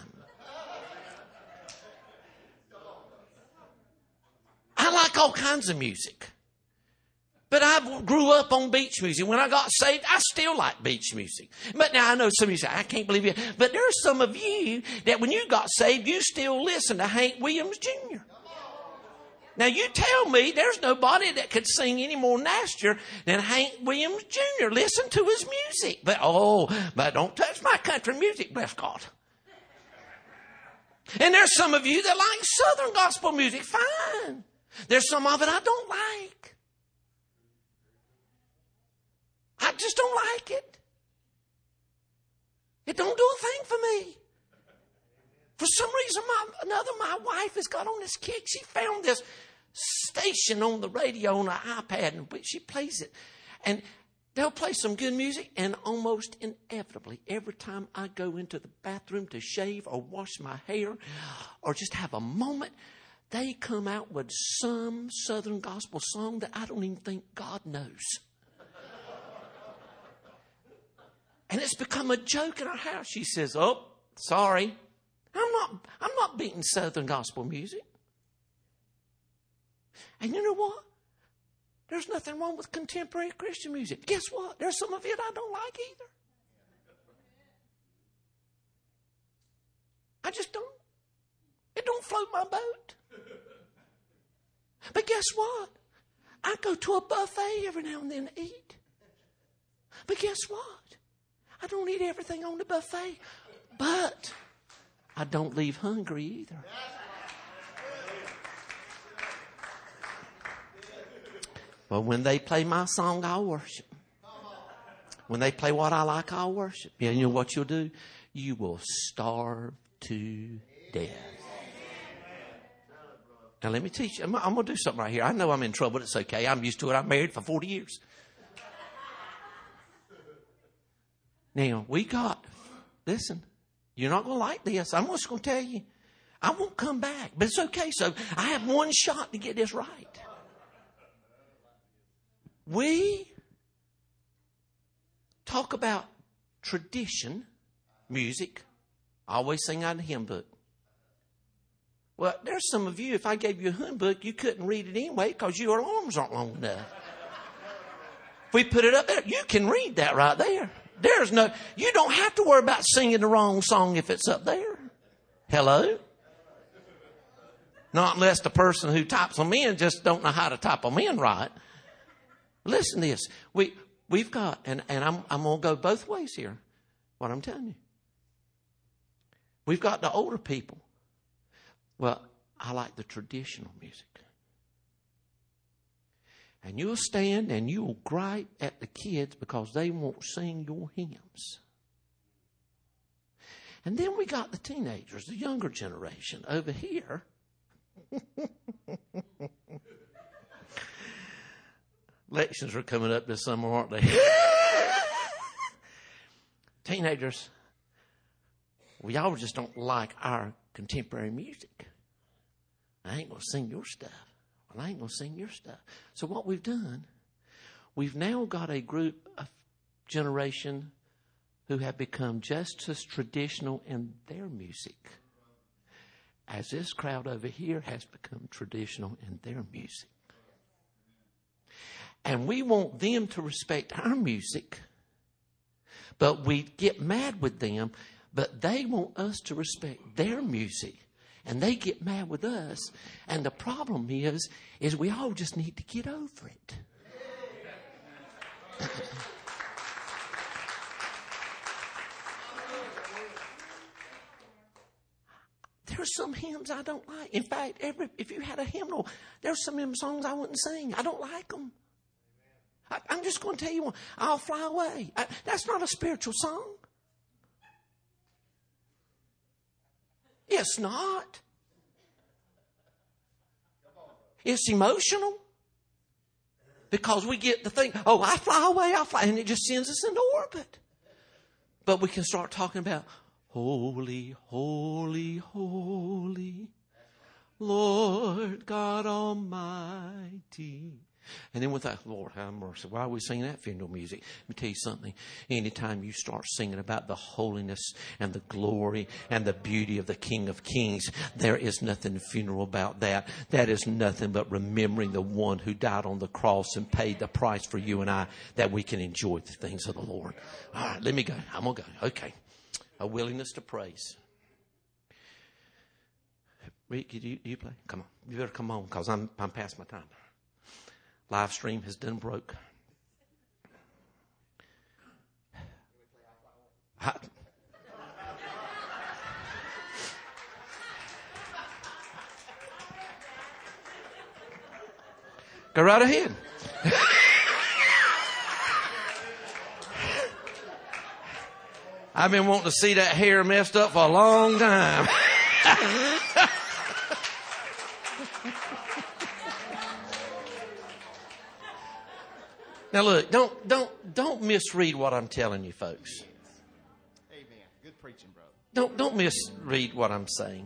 I like all kinds of music. But I grew up on beach music. When I got saved, I still like beach music. But now I know some of you say, I can't believe it. But there are some of you that when you got saved, you still listen to Hank Williams Junior Now you tell me there's nobody that could sing any more nastier than Hank Williams Junior Listen to his music. But oh, but don't touch my country music, bless God. And there's some of you that like Southern gospel music. Fine. There's some of it I don't like. I just don't like it. It don't do a thing for me. For some reason, my, another, my wife has got on this kick. She found this station on the radio on her iPad, and she plays it. And they'll play some good music, and almost inevitably, every time I go into the bathroom to shave or wash my hair or just have a moment, they come out with some Southern gospel song that I don't even think God knows. And it's become a joke in our house. She says, oh, sorry. I'm not, I'm not beating Southern gospel music. And you know what? There's nothing wrong with contemporary Christian music. Guess what? There's some of it I don't like either. don't float my boat. But guess what? I go to a buffet every now and then to eat. But guess what? I don't eat everything on the buffet. But I don't leave hungry either. But when they play my song, I'll worship. When they play what I like, I'll worship. Yeah, you know what you'll do? You will starve to death. Now let me teach you. I'm, I'm going to do something right here. I know I'm in trouble. It's okay. I'm used to it. I'm married for forty years. Now, we got, listen, you're not going to like this. I'm just going to tell you. I won't come back. But it's okay. So I have one shot to get this right. We talk about tradition, music. I always sing out of the hymn book. Well, there's some of you, if I gave you a hymn book, you couldn't read it anyway because your arms aren't long enough. If we put it up there, you can read that right there. There's no, you don't have to worry about singing the wrong song if it's up there. Hello? Not unless the person who types them in just don't know how to type them in right. Listen to this. We, we've got, and, and I'm, I'm going to go both ways here, what I'm telling you. We've got the older people. Well, I like the traditional music. And you'll stand and you'll gripe at the kids because they won't sing your hymns. And then we got the teenagers, the younger generation over here. Elections are coming up this summer, aren't they? Teenagers, well, y'all just don't like our contemporary music. I ain't going to sing your stuff. Well, I ain't going to sing your stuff. So what we've done, we've now got a group of generation who have become just as traditional in their music as this crowd over here has become traditional in their music. And we want them to respect our music, but we get mad with them, but they want us to respect their music. And they get mad with us. And the problem is, is we all just need to get over it. There's some hymns I don't like. In fact, every if you had a hymnal, there's some hymn songs I wouldn't sing. I don't like them. I, I'm just going to tell you one. I'll Fly Away. I, that's not a spiritual song. It's not. It's emotional. Because we get the thing, oh, I fly away, I fly, and it just sends us into orbit. But we can start talking about, holy, holy, holy, Lord God Almighty. And then with that, Lord, have mercy. Why are we singing that funeral music? Let me tell you something. Anytime you start singing about the holiness and the glory and the beauty of the King of Kings, there is nothing funeral about that. That is nothing but remembering the one who died on the cross and paid the price for you and I, that we can enjoy the things of the Lord. All right, let me go. I'm going to go. Okay. A willingness to praise. Rick, do you, do you play? Come on. You better come on because I'm, I'm past my time. Live stream has done broke. I, go right ahead. I've been wanting to see that hair messed up for a long time. Now look, don't don't don't misread what I'm telling you, folks. Amen. Good preaching, brother. Don't don't misread what I'm saying.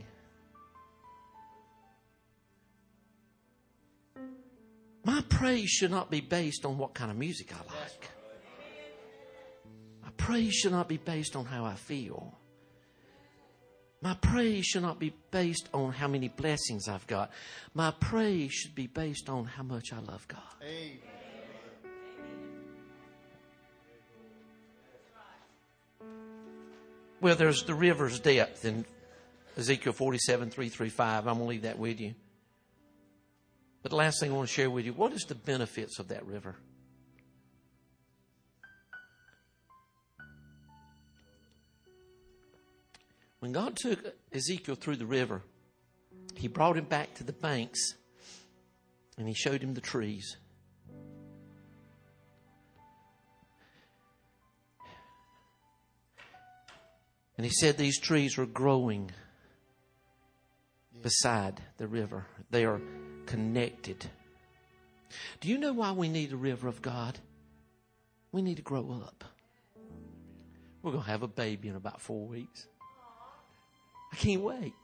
My praise should not be based on what kind of music I like. My praise should not be based on how I feel. My praise should not be based on how many blessings I've got. My praise should be based on how much I love God. Amen. Well, there's the river's depth, and Ezekiel forty-seven, three through five. I'm going to leave that with you. But the last thing I want to share with you, what is the benefits of that river? When God took Ezekiel through the river, he brought him back to the banks and he showed him the trees. And he said these trees are growing beside the river. They are connected. Do you know why we need a river of God? We need to grow up. We're going to have a baby in about four weeks. I can't wait.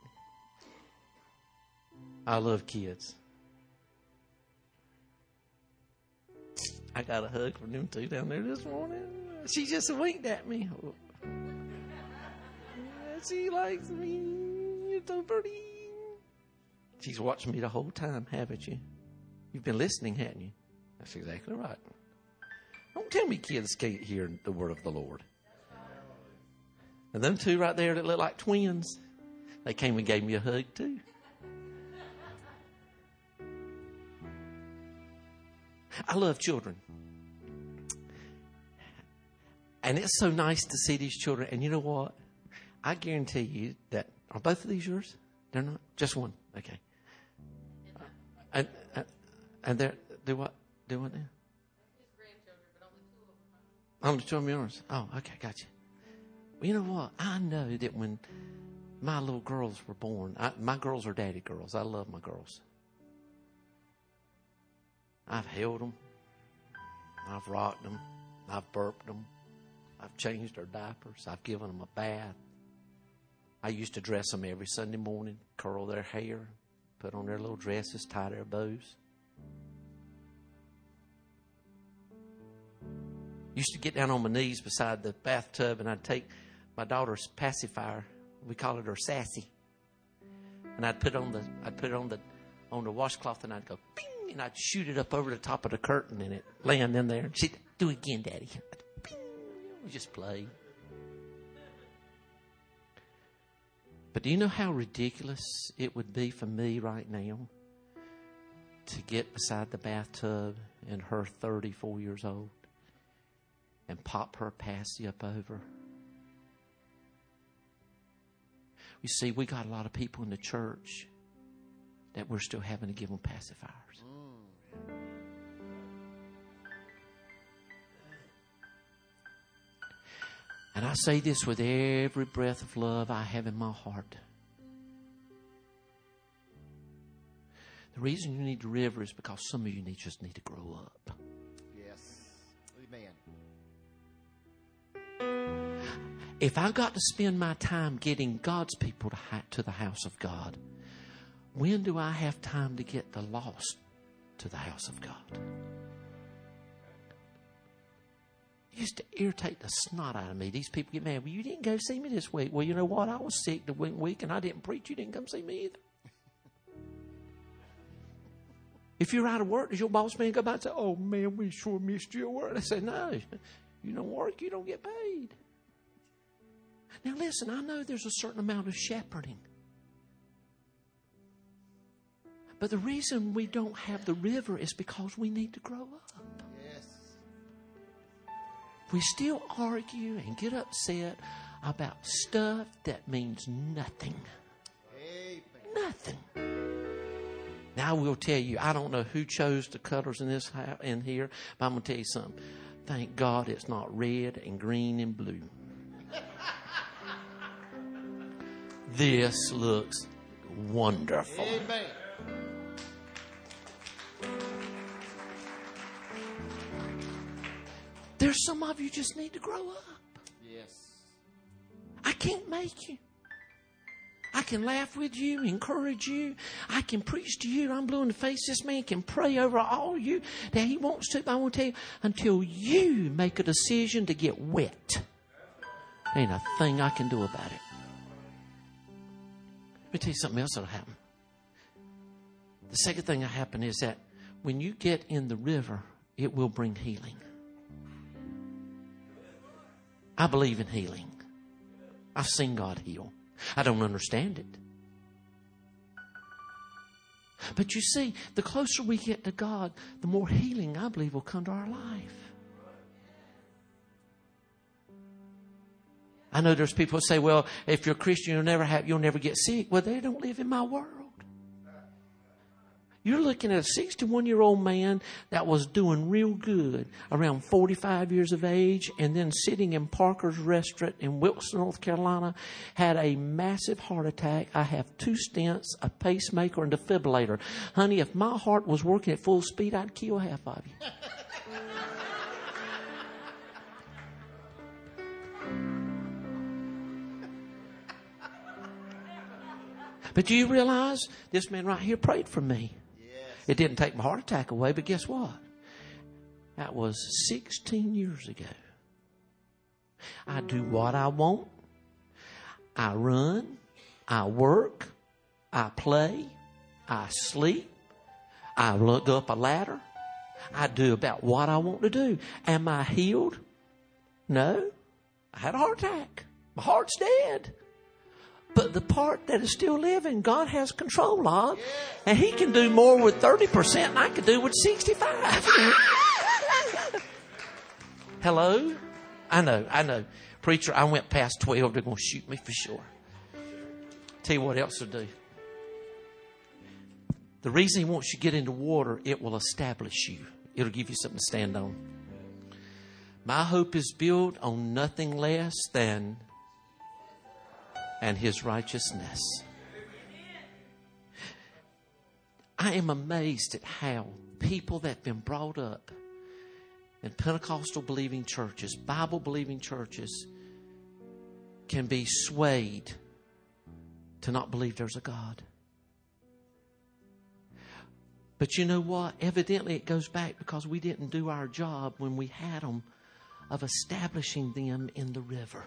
I love kids. I got a hug from them two down there this morning. She just winked at me. She likes me. You're so pretty. She's watched me the whole time, haven't you? You've been listening, haven't you? That's exactly right. Don't tell me kids can't hear the word of the Lord. And them two right there that look like twins, they came and gave me a hug too. I love children. And it's so nice to see these children. And you know what? I guarantee you that, are both of these yours? They're not? Just one? Okay. And, and, and they're, do what? Do what now? His grandchildren, but only two of them. Only two of them yours? Oh, okay, gotcha. Well, you know what? I know that when my little girls were born, I, my girls are daddy girls. I love my girls. I've held them. I've rocked them. I've burped them. I've changed their diapers. I've given them a bath. I used to dress them every Sunday morning, curl their hair, put on their little dresses, tie their bows. Used to get down on my knees beside the bathtub and I'd take my daughter's pacifier. We call it her Sassy. And I'd put on the I'd put it on the on the washcloth and I'd go ping, and I'd shoot it up over the top of the curtain and it land in there. And she'd do it again, Daddy. I'd, ping. We just play. But do you know how ridiculous it would be for me right now to get beside the bathtub and her thirty-four years old and pop her passy up over? You see, we got a lot of people in the church that we're still having to give them pacifiers. And I say this with every breath of love I have in my heart. The reason you need the river is because some of you need, just need to grow up. Yes. Amen. If I got to spend my time getting God's people to, ha- to the house of God, when do I have time to get the lost to the house of God? It used to irritate the snot out of me. These people get mad. Well, you didn't go see me this week. Well, you know what? I was sick the week and I didn't preach. You didn't come see me either. If you're out of work, does your boss man go by and say, oh, man, we sure missed you at work? I say, no, you don't work, you don't get paid. Now, listen, I know there's a certain amount of shepherding. But the reason we don't have the river is because we need to grow up. Yes. We still argue and get upset about stuff that means nothing. Amen. Nothing. Now I will tell you, I don't know who chose the colors in this house, in here, but I'm going to tell you something. Thank God it's not red and green and blue. This looks wonderful. Amen. There's some of you just need to grow up. Yes. I can't make you. I can laugh with you, encourage you. I can preach to you. I'm blue in the face. This man can pray over all you that he wants to. But I want to tell you, until you make a decision to get wet, there ain't a thing I can do about it. Let me tell you something else that'll happen. The second thing that'll happen is that when you get in the river, it will bring healing. I believe in healing. I've seen God heal. I don't understand it. But you see, the closer we get to God, the more healing, I believe, will come to our life. I know there's people who say, well, if you're a Christian, you'll never have, you'll never get sick. Well, they don't live in my world. You're looking at a sixty-one-year-old man that was doing real good, around forty-five years of age, and then sitting in Parker's restaurant in Wilkeston, North Carolina, had a massive heart attack. I have two stents, a pacemaker, and a defibrillator. Honey, if my heart was working at full speed, I'd kill half of you. But do you realize this man right here prayed for me? It didn't take my heart attack away, but guess what? That was sixteen years ago. I do what I want. I run. I work. I play. I sleep. I look up a ladder. I do about what I want to do. Am I healed? No. I had a heart attack. My heart's dead. But the part that is still living, God has control of. And He can do more with thirty percent than I could do with sixty-five. Hello? I know, I know. Preacher, I went past twelve. They're going to shoot me for sure. Tell you what else to do. The reason He wants you to get into water, it will establish you. It'll give you something to stand on. My hope is built on nothing less than and His righteousness. I am amazed at how people that have been brought up in Pentecostal believing churches, Bible believing churches, can be swayed to not believe there's a God. But you know what? Evidently it goes back because we didn't do our job when we had them of establishing them in the river.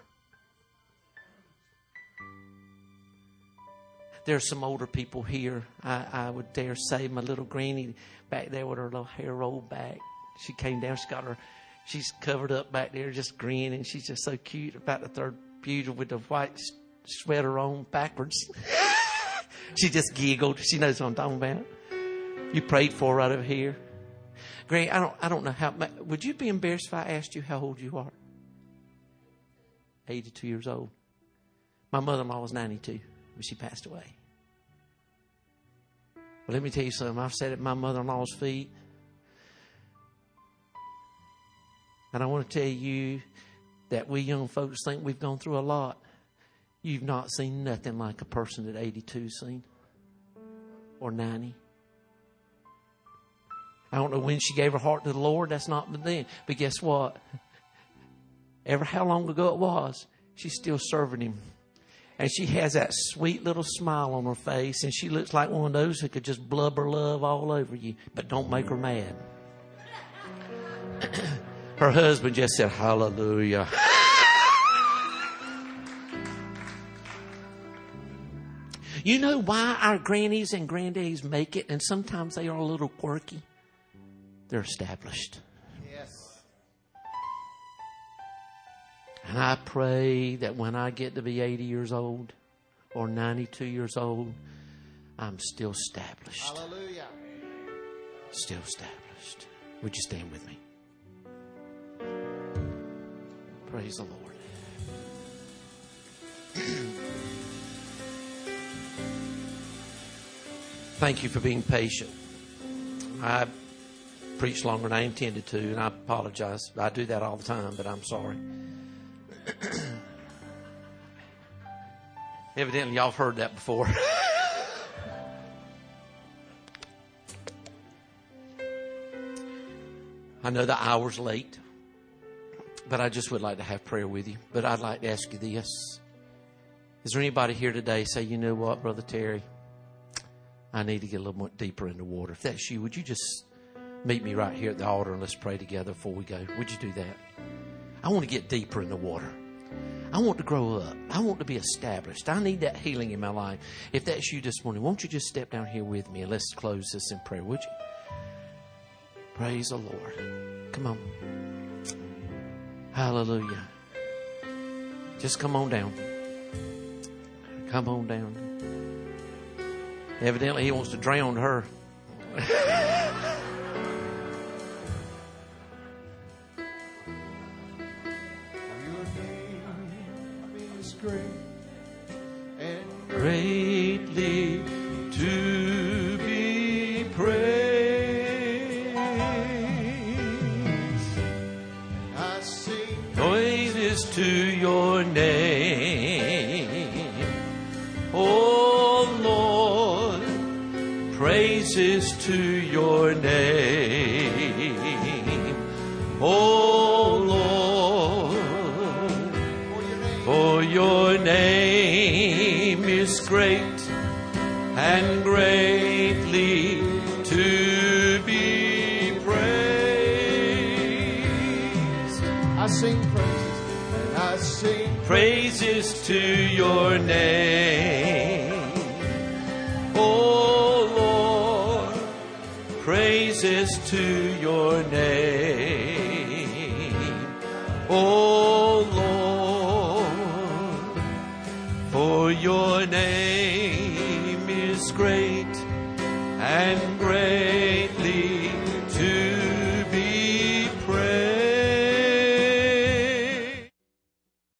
There's some older people here. I, I would dare say my little granny back there with her little hair rolled back. She came down. She got her, she's covered up back there just grinning. She's just so cute. About the third pew with the white sweater on backwards. She just giggled. She knows what I'm talking about. You prayed for her right over here. Granny, I don't, I don't know how, would you be embarrassed if I asked you how old you are? eighty-two years old. My mother-in-law was ninety-two. But she passed away. Well, let me tell you something. I've sat at my mother-in-law's feet. And I want to tell you that we young folks think we've gone through a lot. You've not seen nothing like a person at eighty-two seen. Or ninety. I don't know when she gave her heart to the Lord. That's not been then. But guess what? Ever how long ago it was, she's still serving Him. And she has that sweet little smile on her face. And she looks like one of those who could just blubber love all over you. But don't make her mad. Her husband just said, hallelujah. You know why our grannies and granddaddies make it? And sometimes they are a little quirky. They're established. And I pray that when I get to be eighty years old or ninety-two years old, I'm still established. Hallelujah. Still established. Would you stand with me? Praise the Lord. Thank you for being patient. I preached longer than I intended to, and I apologize. I do that all the time, but I'm sorry. Evidently, y'all have heard that before. I know the hour's late, but I just would like to have prayer with you. But I'd like to ask you this. Is there anybody here today say, you know what, Brother Terry, I need to get a little more deeper in the water. If that's you, would you just meet me right here at the altar and let's pray together before we go? Would you do that? I want to get deeper in the water. I want to grow up. I want to be established. I need that healing in my life. If that's you this morning, won't you just step down here with me and let's close this in prayer, would you? Praise the Lord. Come on. Hallelujah. Just come on down. Come on down. Evidently he wants to drown her. Greatly to be praised. I sing Praises to your name, oh Lord. Praises to your name, oh Lord. For your name is great and greatly to be praised. I sing praises. I sing Praises to your name, oh Lord. Praises to your name, oh